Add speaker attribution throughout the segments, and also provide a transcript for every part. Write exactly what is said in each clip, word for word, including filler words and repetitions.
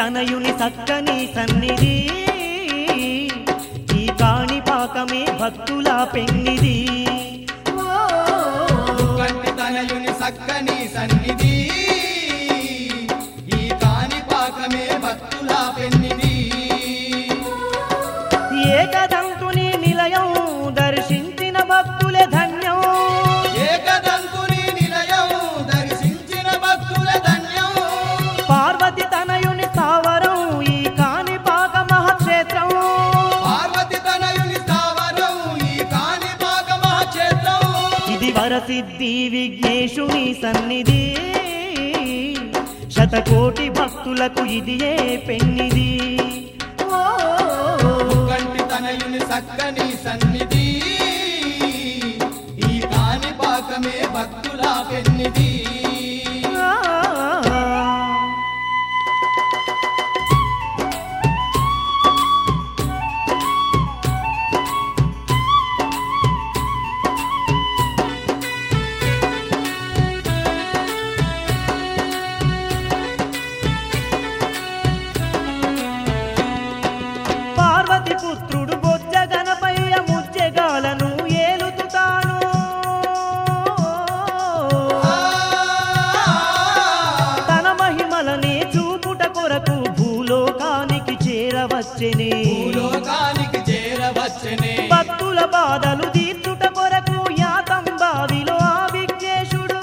Speaker 1: తనయుని సక్కని సన్నిధి ఈ కాణిపాకమే భక్తుల పెన్నిది
Speaker 2: కంటి తనయుని సక్కని సన్నిధి ఈ కాణిపాకమే భక్తుల పెన్నిది
Speaker 1: ఏకదంతుని నిలయం దర్శించిన భక్తులే ధన్యం
Speaker 2: ఏకదంతుని నిలయం దర్శించిన భక్తుల ధన్యం
Speaker 1: పార్వతి తనయుని స్థావరం ఈ కాణిపాక మహాక్షేత్రం
Speaker 2: పార్వతి తనయుని స్థావరం ఈ కాణిపాక మహాక్షేత్రం
Speaker 1: ఇది వరసిద్ధి విఘ్నేశుని సన్నిధి శతకోటి భక్తులకు ఇది ఏ పెన్నిది
Speaker 2: కంటి తనయుని సక్కని సన్నిధి ఈ కాణిపాకమే భక్తుల పెన్నిది
Speaker 1: పార్వతి పుత్రుడు బొజ్జ గణపయ్య ముజ్జెగాలను ఏలుతుతాను తన మహిమలనే చూపుట కొరకు భూలోకానికి చేరవచ్చెనే
Speaker 2: భూలోకానికి చేరవచ్చెనే
Speaker 1: భక్తుల బాధలు తీర్చుట కొరకు యాతం బావిలో ఆ విఘ్నేశుడు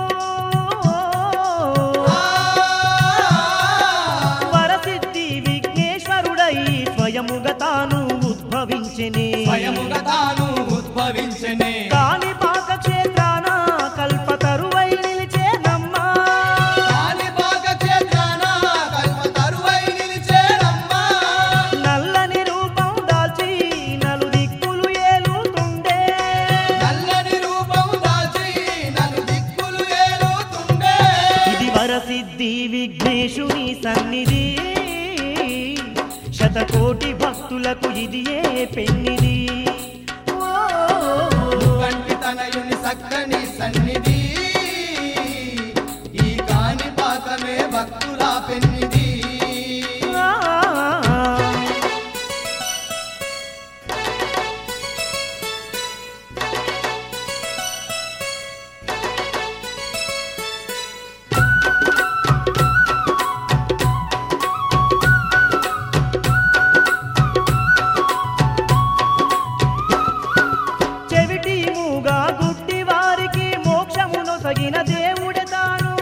Speaker 1: వరసిద్ధి విఘ్నేశ్వరుడై స్వయముగా తాను ఉద్భవించెనే
Speaker 2: స్వయముగా తాను ఉద్భవించెనే
Speaker 1: కాణిపాక క్షేత్రాన కల్పతరువై నిలిచేనమ్మా
Speaker 2: కాణిపాక క్షేత్రాన కల్పతరువై నిలిచేనమ్మా
Speaker 1: నల్లని రూపం దాల్చి నలు దిక్కులు ఏలుతుండే
Speaker 2: నల్లని రూపం దాల్చి నలు దిక్కులు ఏలుతుండే
Speaker 1: ఇది వరసిద్ధి విఘ్నేశుని సన్నిధి శతకోటి భక్తులకు ఇది ఏ పెన్నిది
Speaker 2: కంటి తనయుని సక్కని సన్నిధి ఈ కాణిపాకమే భక్తుల పెన్నిది
Speaker 1: చెవిటి మూగా గుడ్డి వారికి మోక్షమును సగిన దేవుడే తాను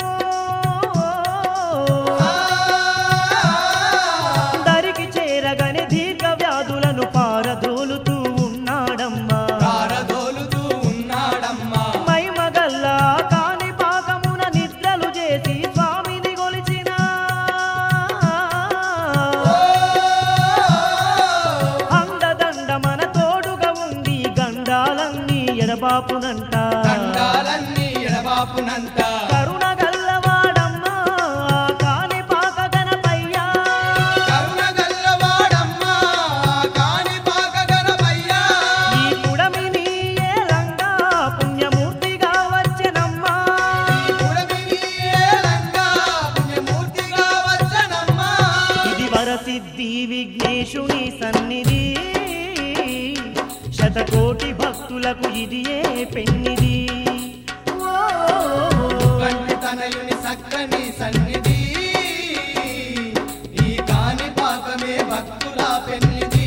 Speaker 1: దరికి చేరగని దీర్ఘ వ్యాధులను పారదోలుతూ ఉన్నాడమ్మా
Speaker 2: కారదోలుతూ ఉన్నాడమ్మా
Speaker 1: మైమగల్ల కాణిపాకమున నిద్రలు చేసి స్వామిని గొలిచిన అండదండ మన తోడుగా ఉండి గండాలన్నీ ఎడబాపునంట
Speaker 2: దండాలన్నీ ఎడబాపునంత
Speaker 1: కరుణ గల్లవాడమ్మా కాణిపాక గణపయ్య
Speaker 2: కరుణ గల్లవాడమ్మా కాణిపాక గణపయ్య
Speaker 1: ఈ పుడమిని ఏలంగా పుణ్యమూర్తిగా వచ్చెనమ్మా
Speaker 2: పుడమిని ఏలంగా పుణ్యమూర్తిగా వచ్చనమ్మా
Speaker 1: ఇది వరసిద్ధి విఘ్నేశుని సన్నిధి శతకోటి భక్తులకు ఇది ఏ పెన్నిది
Speaker 2: కంటి తనయుని సక్కని సన్నిధి ఈ కాణిపాకమే భక్తుల పెన్నిది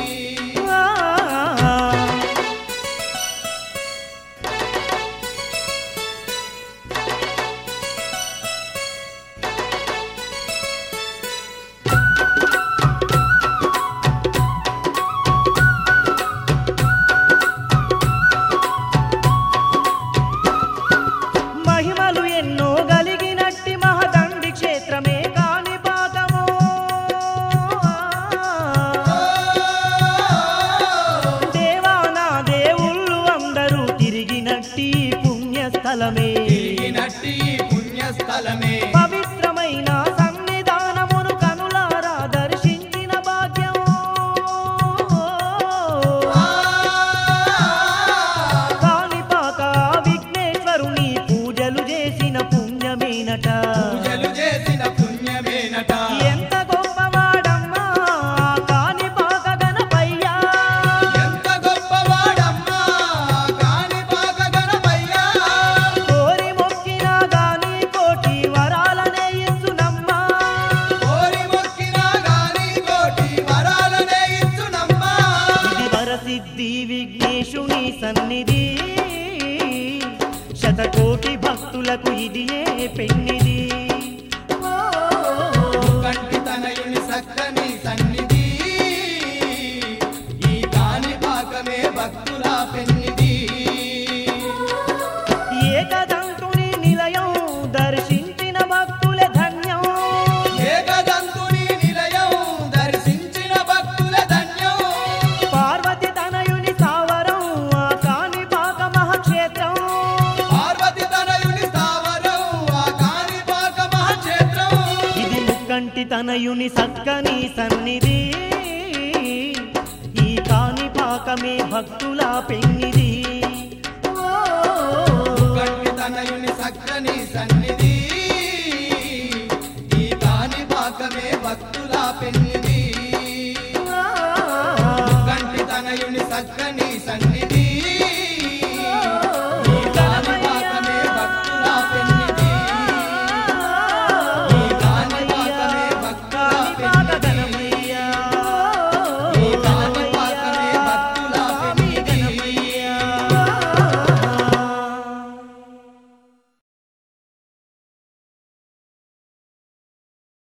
Speaker 1: మహిమలు ఎన్నో గలిగినట్టి మహదండి క్షేత్రమే కాణిపాకము దేవానా దేవుళ్ళు అందరూ తిరిగినట్టి పుణ్యస్థలమే
Speaker 2: తిరిగినట్టి పుణ్యస్థలమే
Speaker 1: పవిత్రమైన సన్నిధానమును కనులారా దర్శించిన భాగ్యం కాణిపాక విఘ్నేశ్వరుని పూజలు చేసిన పుణ్యమేనట
Speaker 2: పూజలు చేసిన పుణ్యమేనట
Speaker 1: ఎంత శతకోటి భక్తులకు ఇదియే పెన్నిది. ఓ,
Speaker 2: కంటి తనయుని సక్కని సన్నిధి ఈ కాణిపాకమే భక్తుల పెన్నిధి.
Speaker 1: ఏకదంతుని నిలయం దర్శించిన భక్తులే ధన్యం.
Speaker 2: ఏకదంతుని నిలయం దర్శించిన భక్తుల ధన్యం.
Speaker 1: పార్వతి తనయుని స్థావరం ఆ కాణిపాక మహాక్షేత్రం.
Speaker 2: పార్వతి తనయుని స్థావరం ఆ కాణిపాక మహాక్షేత్రం.
Speaker 1: ఇది ముక్కంటి తనయుని సక్కని సన్నిధి ఈ కాణిపాకమే భక్తుల పెన్నిది. ఓ,
Speaker 2: కంటి తనయుని సక్కని సన్నిధి ఈ కాణిపాకమే భక్తుల పెన్నిధి.
Speaker 1: ఆ,
Speaker 2: కంటి తనయుని సక్కని సన్నిధి